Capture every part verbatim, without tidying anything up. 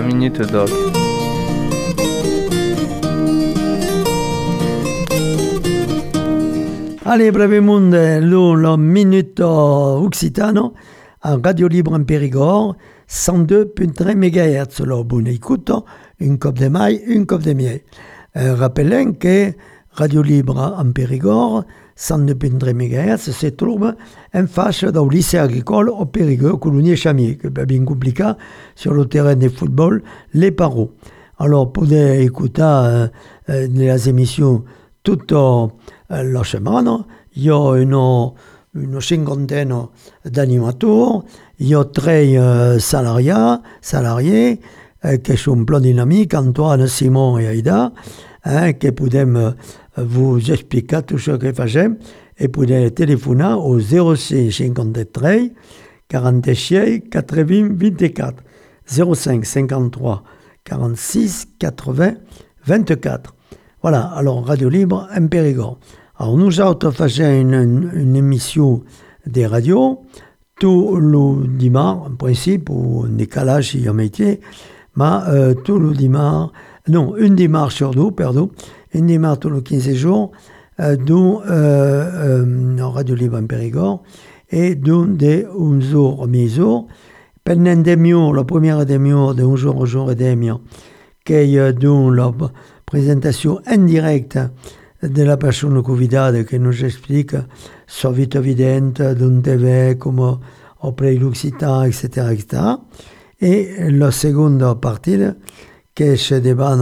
la Minute Doc. Allez, brevemente, la Minute Occitano a Radio Libre en Périgord, cent deux virgule trois mégahertz. Alors, bonne écoute, une coupe de maille, une coupe de miel. Euh, rappelons que Radio Libre en Périgord, cent deux virgule trois mégahertz, se trouve en face du lycée agricole au Périgord, Coulonier-Chamier, qui est bien compliqué sur le terrain de football, les Paros. Alors, vous pouvez écouter euh, euh, les émissions toute euh, la semaine. Il y a une, une cinquantaine d'animateurs, il y a treize euh, salariés, salariés euh, qui sont plein dynamiques, Antoine, Simon et Aïda, hein, qui peuvent vous expliquer tout ce que font, et vous pouvez téléphoner au zéro six cinquante-trois quarante-six quatre-vingts vingt-quatre, zéro cinq cinquante-trois quarante-six quatre-vingts vingt-quatre. Voilà, alors Radio Libre en Périgord. Alors nous autres faisons une, une, une émission des radios, tout le dimanche, en principe, ou un décalage si y a un métier, mais euh, tout le dimanche, non, une dimanche sur deux, pardon, une dimanche tous les quinze jours, euh, dont euh, euh, Radio Libre en Périgord, et dont des onze heures à midi, pendant une demi-heure, la première demi-heure de onze heures à jour et demi, qui est dans la présentation indirecte de la personne Covidade qui nous explique sa vie évidente, d'un T V, comment après l'Occitan, et cetera, et cetera. Et la seconde partie, qui se débat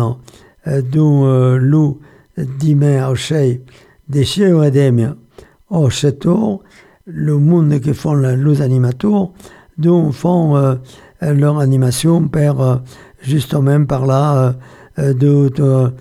dans le dimanche au sei de six et demi au sept heures, le monde qui font les animateurs, dont font euh, leur animation par, euh, justement par là, euh, de, de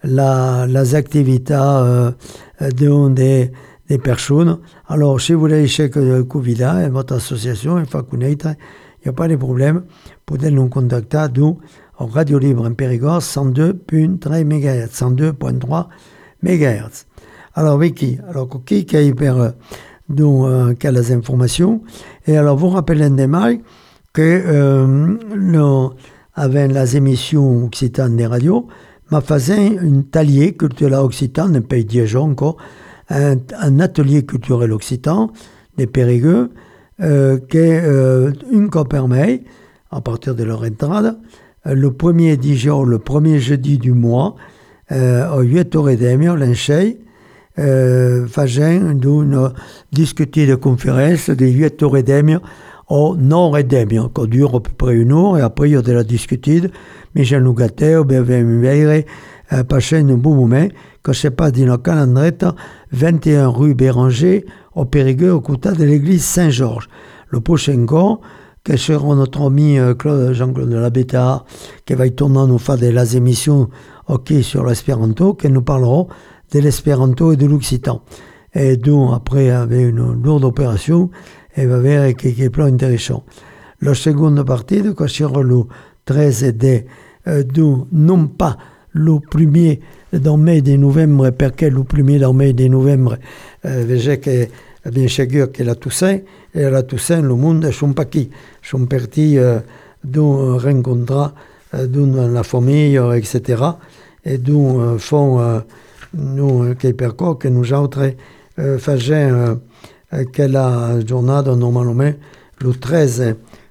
la, les activités euh, de, des, des personnes. Alors, si vous voulez que le Covid et votre association, il faut connaître, il n'y a pas de problème, vous pouvez nous contacter nous, en Radio Libre en Périgord, cent deux virgule trois mégahertz, cent deux virgule trois mégahertz. Alors, Vicky, alors, qui qui a hyper donc, euh, quelles informations? Et alors, vous rappelez des mails que euh, le, avec les émissions occitanes des radios, m'a fait un talier culturel occitan, un pays Dijon encore, un, un atelier culturel occitan des Périgueux, euh, qui est euh, une qui permet, à partir de leur entrade, euh, le premier Dijon, le premier jeudi du mois, euh, à huit heures trente, l'enchei, euh, faisant d'une discuter de conférence de huit heures trente au neuf heures trente, qui dure à peu près une heure, et après il y a de la discutide, mais j'ai nous gâté, bien bien euh, passer un bon moment, que c'est pas dans le calendrier, vingt et un rue Béranger, au Périgueux, au côté de l'église Saint-Georges. Le prochain coup, que sera notre ami euh, Claude, Jean-Claude de la Béta, qui va y tourner nous faire des émissions okay, sur l'espéranto, qui nous parleront de l'espéranto et de l'occitan. Et donc, après, avec une lourde opération, il va voir quelque chose plus intéressant. La seconde partie, que sera le treize de, euh, de non pas le premier dans mai de novembre, parce que le premier dans mai de novembre, euh, veja que bien sûr que la Toussaint, et la Toussaint, le monde ne sont pas qui, sont partis euh, d'un rencontre, euh, dans la famille, et cetera. Et d'où euh, font euh, nous, qui perco, que nous autres euh, faisons euh, que la journée, normalement, le treize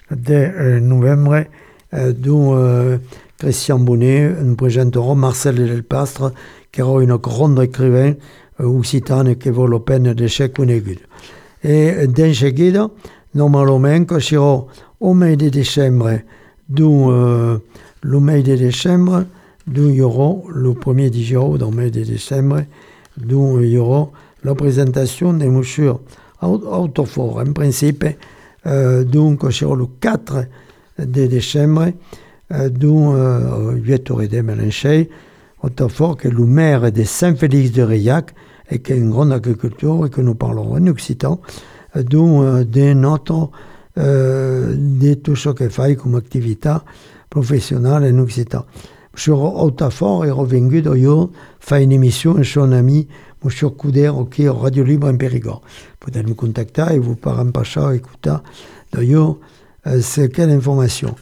de novembre, euh, d'où euh, Christian Bonnet nous présenterons Marcel Delpastre, qui est une grande écrivain euh, occitane qui vaut la peine de chaque une étude. Et d'un seguida, normalement, que sera au mois de décembre, d'où euh, le mois de décembre, d'où il y aura le premier dimanche dans le mois de décembre, d'où il y aura la présentation des mouchures autofort. En principe, euh, donc, sera le quatre de décembre, euh, d'où euh, huit heures trente à l'enchei, autofort que le maire de Saint-Félix de Reillac, et qui est une grande agriculture, et que nous parlerons en occitan, euh, d'où euh, de notre, euh, de tout ce qu'il fait comme activité professionnelle en occitan. Sur Autafort est revenu d'ailleurs faire une émission avec son ami M. Couder qui est Radio Libre en Périgord. Vous pouvez nous contacter et vous parlez pas ça, écoutez. D'ailleurs, euh, c'est quelle information.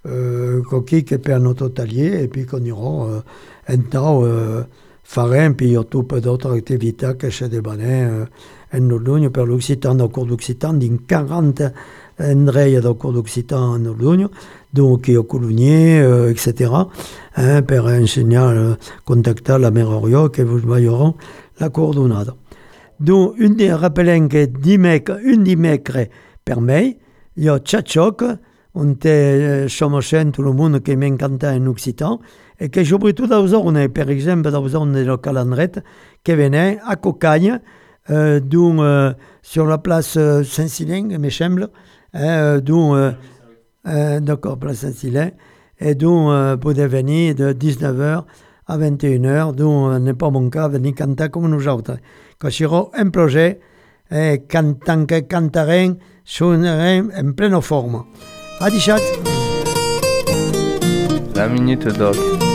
euh, coquille che per notre hôtelier, et puis qu'on ira euh, un temps euh, faire, puis il y a tout peu d'autres activités que chez des banais, euh, en Nordugno, per l'Occitan, au cours d'Occitan, d'une quarante endroits au cours d'Occitan en Nordugno, donc il y a Coulugnier, euh, et cetera, hein, per enseigner, euh, contacter la mère Orio, que vous voyeront la coordonnade. Donc, une des rappelons que dimecre, une dimecre per me, il y a Tchatchok, on te sommes tout le monde qui m'encanta en Occitan, et que surtout dans zone, par exemple, dans zone de la Calandrette, qui venait à Cocagne, euh, donc, euh, sur la place euh, Saint-Silin, il me semble, hein, donc, euh, euh, d'accord, place Saint-Silin, et donc, euh, pouvez venir de dix-neuf heures à vingt et une heures, donc, euh, n'est pas mon cas, venir canter comme nous autres. Quand il y aura un projet, eh, tant que cantarem, sonnerem en pleine forme. A dichat! La Minute Doc.